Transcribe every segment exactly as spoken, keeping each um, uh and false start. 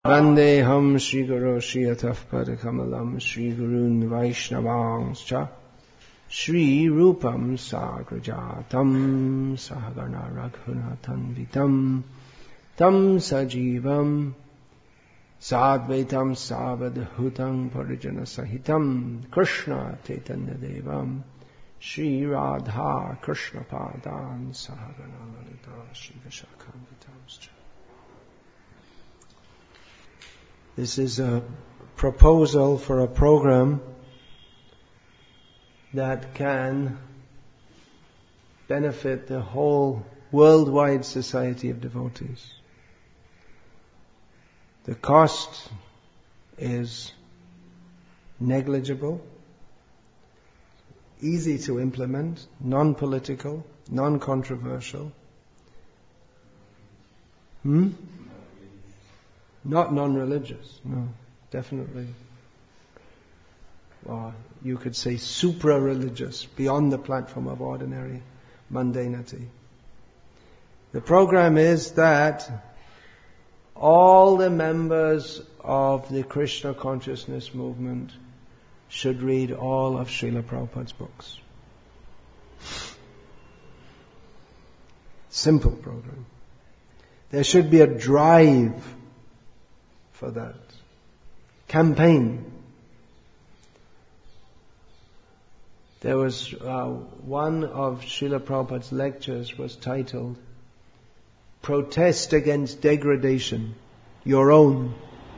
Vandeham Shri Guru Shri Atafpada Kamalam Shri Gurun Vaishnavangscha Shri Rupam Sagrajatam Sahagana Raghunathan Vitam Tam Sajivam Sadvaitam Savadhutam Parijana Sahitam Krishna Chaitanya Devam Shri Radha Krishna Padan Sahagana Lalita Shri Vishakam Vitamscha. This is a proposal for a program that can benefit the whole worldwide society of devotees. The cost is negligible, easy to implement, non-political, non-controversial. Hmm? Not non-religious, no, definitely. Or you could say supra-religious, beyond the platform of ordinary mundanity. The program is that all the members of the Krishna consciousness movement should read all of Srila Prabhupada's books. Simple program. There should be a drive for that. Campaign. There was uh, one of Srila Prabhupada's lectures was titled Protest Against Degradation, Your Own.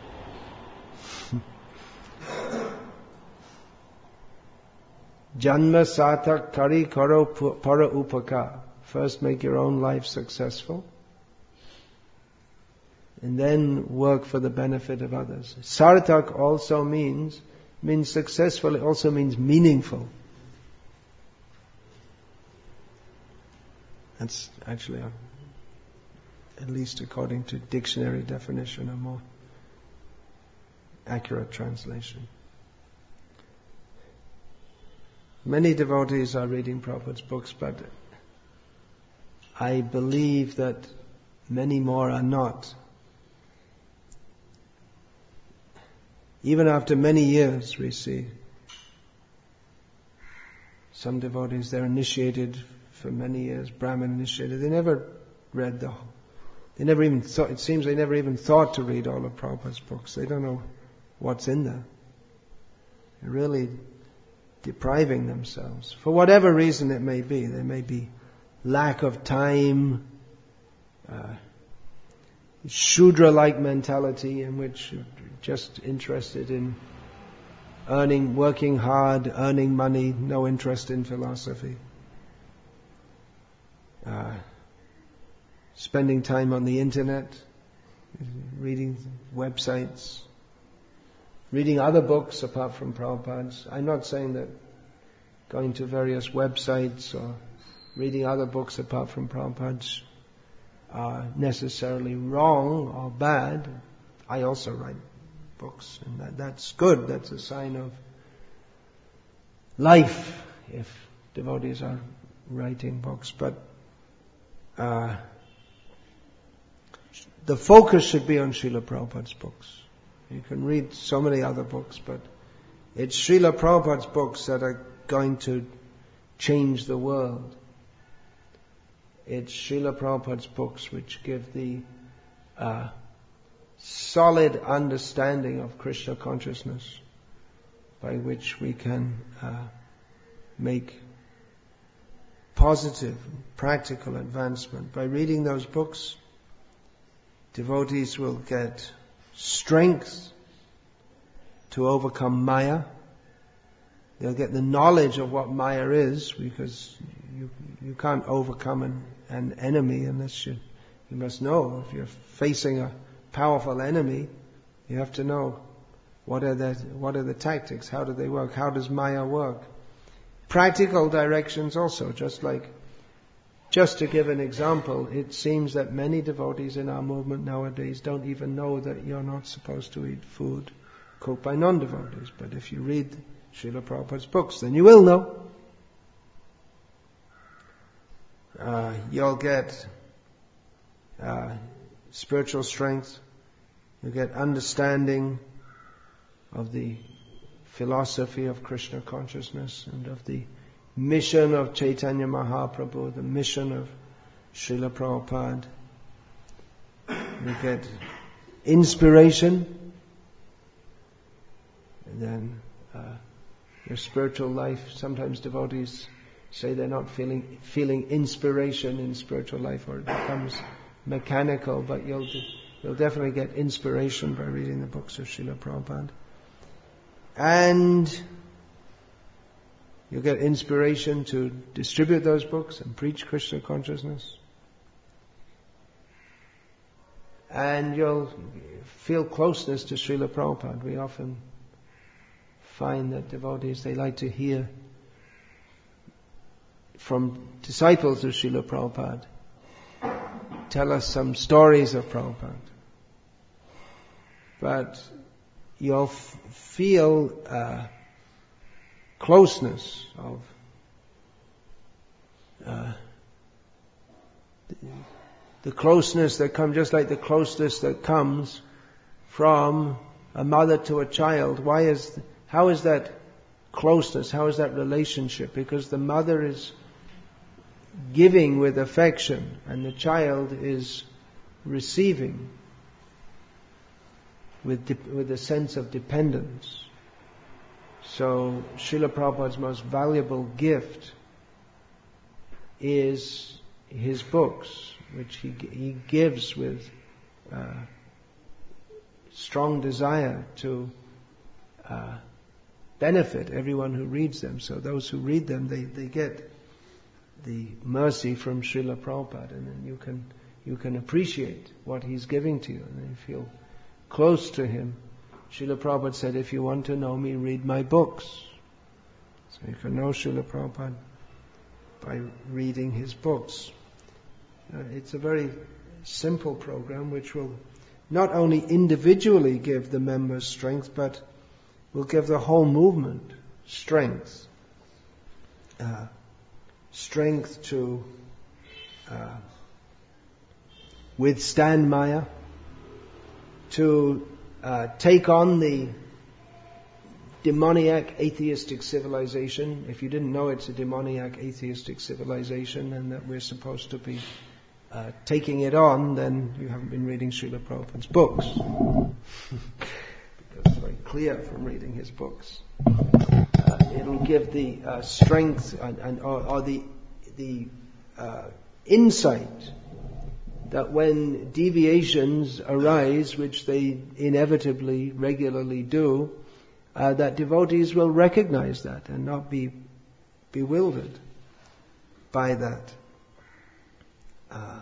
Janma satak kari karo para upaka. First make your own life successful, and then work for the benefit of others. Sartak also means, means successful, it also means meaningful. That's actually, a, at least according to dictionary definition, a more accurate translation. Many devotees are reading Prabhupada's books, but I believe that many more are not. Even after many years, we see some devotees, they're initiated for many years, Brahmin initiated. They never read the whole. They never even thought, it seems they never even thought to read all of Prabhupada's books. They don't know what's in there. They're really depriving themselves. For whatever reason it may be. There may be lack of time, uh, Shudra-like mentality in which you're just interested in earning, working hard, earning money, no interest in philosophy. Uh, spending time on the internet, reading websites, reading other books apart from Prabhupada's. I'm not saying that going to various websites or reading other books apart from Prabhupada's are necessarily wrong or bad. I also write books, and that, that's good. That's a sign of life if devotees are writing books. But uh, the focus should be on Srila Prabhupada's books. You can read so many other books, but it's Srila Prabhupada's books that are going to change the world. It's Srila Prabhupada's books which give the uh, solid understanding of Krishna consciousness by which we can uh, make positive, practical advancement. By reading those books, devotees will get strength to overcome Maya. They'll get the knowledge of what Maya is, because you you can't overcome an, an enemy unless you you must know. If you're facing a powerful enemy, you have to know what are the what are the tactics, how do they work, how does Maya work. Practical directions also, just like, just to give an example, it seems that many devotees in our movement nowadays don't even know that you're not supposed to eat food cooked by non-devotees. But if you read Srila Prabhupada's books, then you will know. Uh, you'll get uh, spiritual strength. You get understanding of the philosophy of Krishna consciousness and of the mission of Chaitanya Mahaprabhu, the mission of Srila Prabhupada. You get inspiration, and then uh, your spiritual life. Sometimes devotees say they're not feeling feeling inspiration in spiritual life, or it becomes mechanical, but you'll you'll definitely get inspiration by reading the books of Srila Prabhupada. And you'll get inspiration to distribute those books and preach Krishna consciousness. And you'll feel closeness to Srila Prabhupada. We often find that devotees, they like to hear from disciples of Srila Prabhupada tell us some stories of Prabhupada. But you'll f- feel uh, closeness of uh, the, the closeness that comes, just like the closeness that comes from a mother to a child. Why is, how is that closeness? How is that relationship? Because the mother is giving with affection and the child is receiving with de- with a sense of dependence. So Srila Prabhupada's most valuable gift is his books, which he he gives with uh, strong desire to uh, benefit everyone who reads them. So those who read them, they, they get the mercy from Srila Prabhupada, and then you can you can appreciate what he's giving to you, and then you feel close to him. Srila Prabhupada said, if you want to know me, read my books. So you can know Srila Prabhupada by reading his books. Uh, it's a very simple program which will not only individually give the members strength, but will give the whole movement strength. Uh, strength to uh, withstand Maya, to uh, take on the demoniac atheistic civilization. If you didn't know it's a demoniac atheistic civilization and that we're supposed to be uh, taking it on, then you haven't been reading Srila Prabhupada's books. Because it's very clear from reading his books. Uh, it'll give the uh, strength and, and or, or the the uh, insight that when deviations arise, which they inevitably, regularly do, uh, that devotees will recognize that and not be bewildered by that. Uh,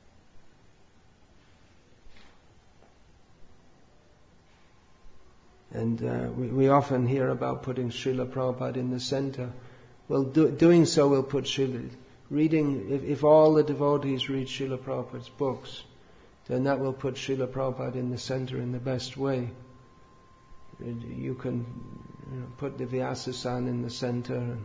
and uh, we, we often hear about putting Srila Prabhupada in the center. Well, do, doing so will put Srila... Reading, if, if all the devotees read Srila Prabhupada's books, then that will put Srila Prabhupada in the center in the best way. You can you know, put the Vyasa-san in the center and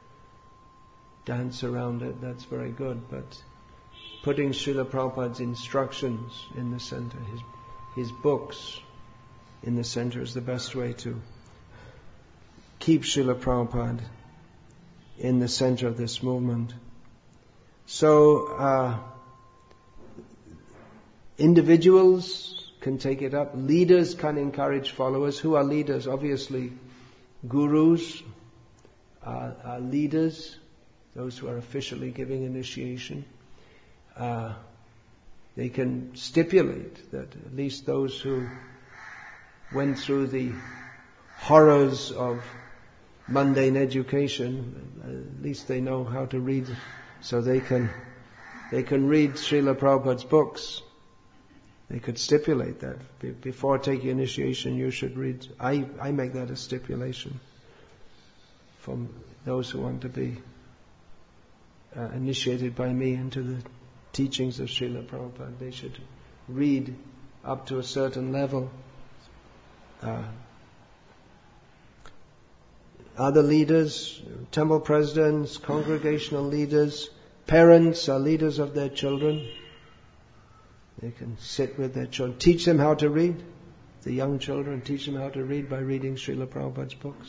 dance around it, that's very good, but putting Srila Prabhupada's instructions in the center, his, his books in the center is the best way to keep Srila Prabhupada in the center of this movement. So, uh, individuals can take it up. Leaders can encourage followers. Who are leaders? Obviously, gurus are, are leaders, those who are officially giving initiation. Uh, they can stipulate that at least those who went through the horrors of mundane education, at least they know how to read. So they can they can read Srila Prabhupada's books. They could stipulate that. Be- before taking initiation, you should read. I, I make that a stipulation from those who want to be uh, initiated by me into the teachings of Srila Prabhupada. They should read up to a certain level. Uh, Other leaders, temple presidents, congregational leaders, parents are leaders of their children. They can sit with their children, teach them how to read. the young children, teach them how to read by reading Srila Prabhupada's books.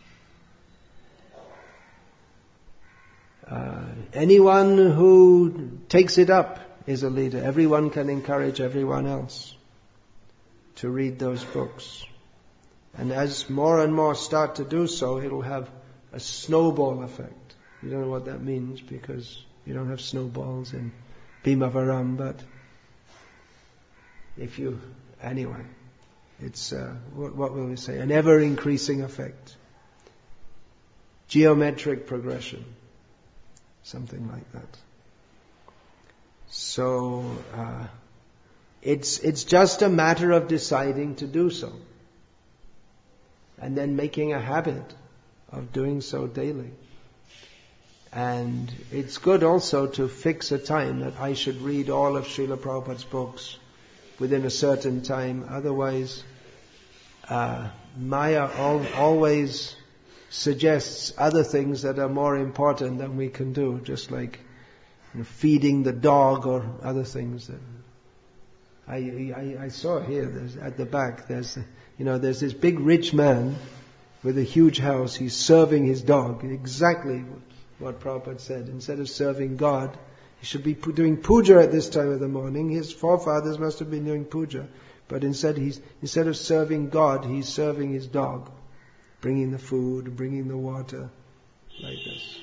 Uh, anyone who takes it up is a leader. Everyone can encourage everyone else to read those books. And as more and more start to do so, it'll have a snowball effect. You don't know what that means because you don't have snowballs in Bhimavaram, but if you, anyway, it's, uh, what, what will we say, an ever-increasing effect. Geometric progression. Something like that. So, uh, it's, it's just a matter of deciding to do so. And then making a habit of doing so daily. And it's good also to fix a time that I should read all of Srila Prabhupada's books within a certain time. Otherwise, uh, Maya al- always suggests other things that are more important than we can do, just like you know, feeding the dog or other things. That I, I, I saw here, there's, at the back, there's, you know, there's this big rich man with a huge house. He's serving his dog. Exactly what Prabhupada said. Instead of serving God, he should be doing puja at this time of the morning. His forefathers must have been doing puja. But instead, he's, instead of serving God, he's serving his dog. Bringing the food, bringing the water, like this.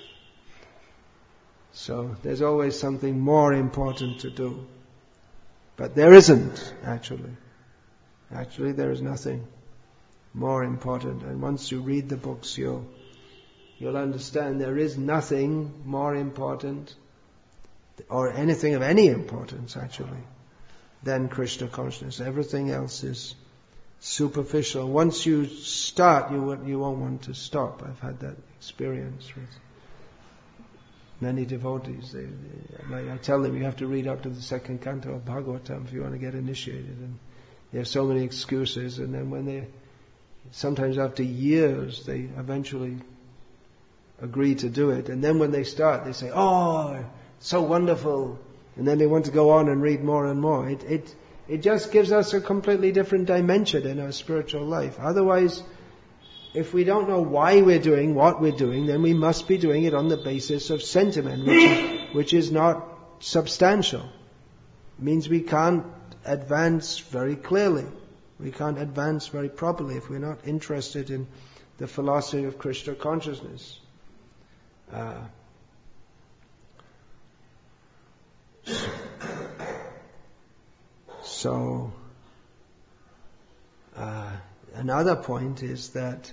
So, there's always something more important to do. But there isn't, actually. Actually, there is nothing more important. And once you read the books, you'll, you'll understand there is nothing more important, or anything of any importance, actually, than Krishna consciousness. Everything else is superficial. Once you start, you won't, you won't want to stop. I've had that experience with many devotees. They, they, I tell them you have to read up to the second canto of Bhagavatam if you want to get initiated. And they have so many excuses. And then when they, sometimes after years, they eventually agree to do it. And then when they start, they say, "Oh, so wonderful!" And then they want to go on and read more and more. It, it It just gives us a completely different dimension in our spiritual life. Otherwise, if we don't know why we're doing what we're doing, then we must be doing it on the basis of sentiment, which is, which is not substantial. It means we can't advance very clearly. We can't advance very properly if we're not interested in the philosophy of Krishna consciousness. Uh, So, uh, another point is that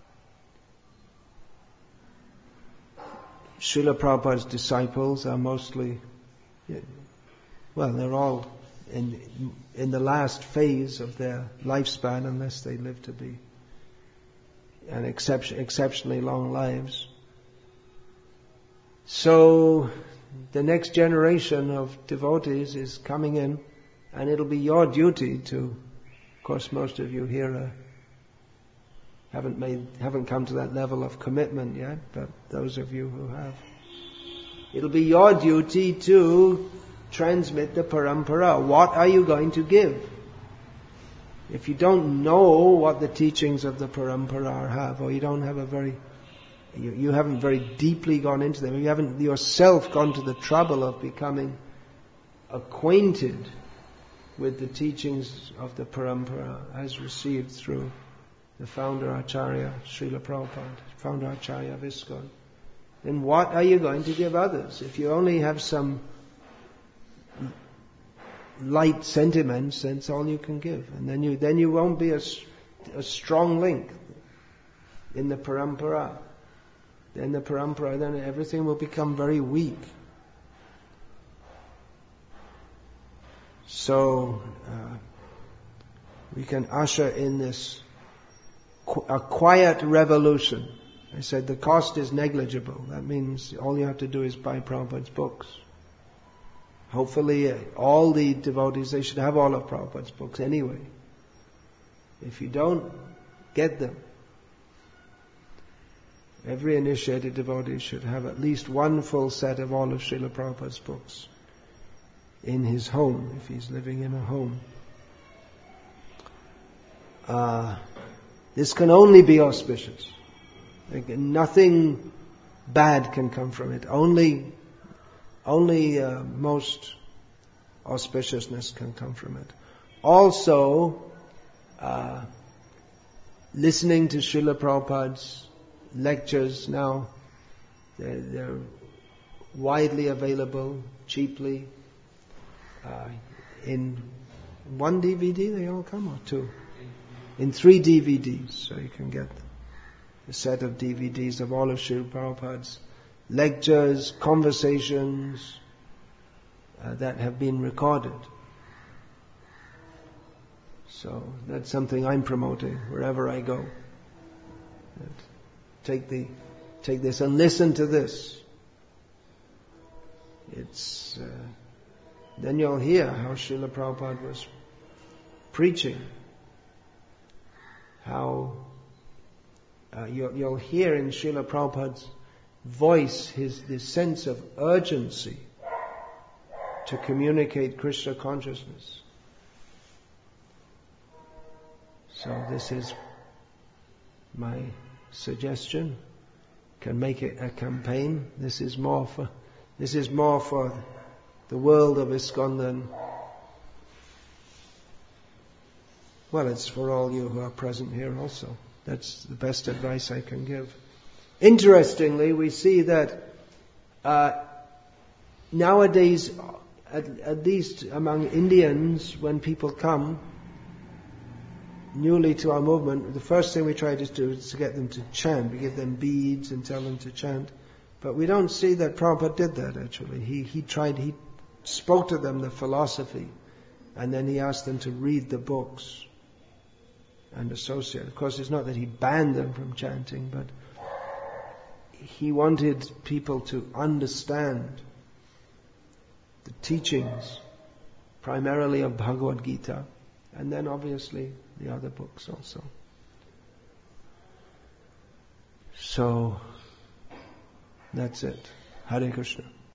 Srila Prabhupada's disciples are mostly, well, they're all in in the last phase of their lifespan, unless they live to be an exception, exceptionally long lives. So, the next generation of devotees is coming in. And it'll be your duty to, of course, most of you here are, haven't made, haven't come to that level of commitment yet, but those of you who have, it'll be your duty to transmit the parampara. What are you going to give? If you don't know what the teachings of the parampara have, or you don't have a very, you, you haven't very deeply gone into them, you haven't yourself gone to the trouble of becoming acquainted with the teachings of the parampara as received through the founder Acharya, Srila Prabhupada, founder Acharya of ISKCON, then what are you going to give others? If you only have some light sentiments, that's all you can give. And then you, then you won't be a, a strong link in the parampara. Then the parampara, then everything will become very weak. So, uh, we can usher in this, qu- a quiet revolution. I said the cost is negligible. That means all you have to do is buy Prabhupada's books. Hopefully, uh, all the devotees, they should have all of Prabhupada's books anyway. If you don't, get them. Every initiated devotee should have at least one full set of all of Srila Prabhupada's books in his home, if he's living in a home. uh, this can only be auspicious. Like, nothing bad can come from it. Only, only uh, most auspiciousness can come from it. Also, uh, listening to Srila Prabhupada's lectures now, they're, they're widely available, cheaply, uh, in one D V D they all come, or two? In three D V Ds, so you can get a set of D V Ds of all of Srila Prabhupada's lectures, conversations uh, that have been recorded. So that's something I'm promoting wherever I go. Take the, take this and listen to this. It's uh, then you'll hear how Srila Prabhupada was preaching. How uh, you'll, you'll hear in Srila Prabhupada's voice his this sense of urgency to communicate Krishna consciousness. So this is my suggestion. Can make it a campaign. This is more for this is more for the world of ISKCON than, well, it's for all you who are present here also. That's the best advice I can give. Interestingly, we see that uh, nowadays, at, at least among Indians, when people come newly to our movement, the first thing we try to do is to get them to chant. We give them beads and tell them to chant. But we don't see that Prabhupada did that actually. He he tried, he spoke to them the philosophy, and then he asked them to read the books and associate. Of course, it's not that he banned them from chanting, but he wanted people to understand the teachings, primarily of Bhagavad Gita, and then obviously the other books also. So, that's it. Hare Krishna.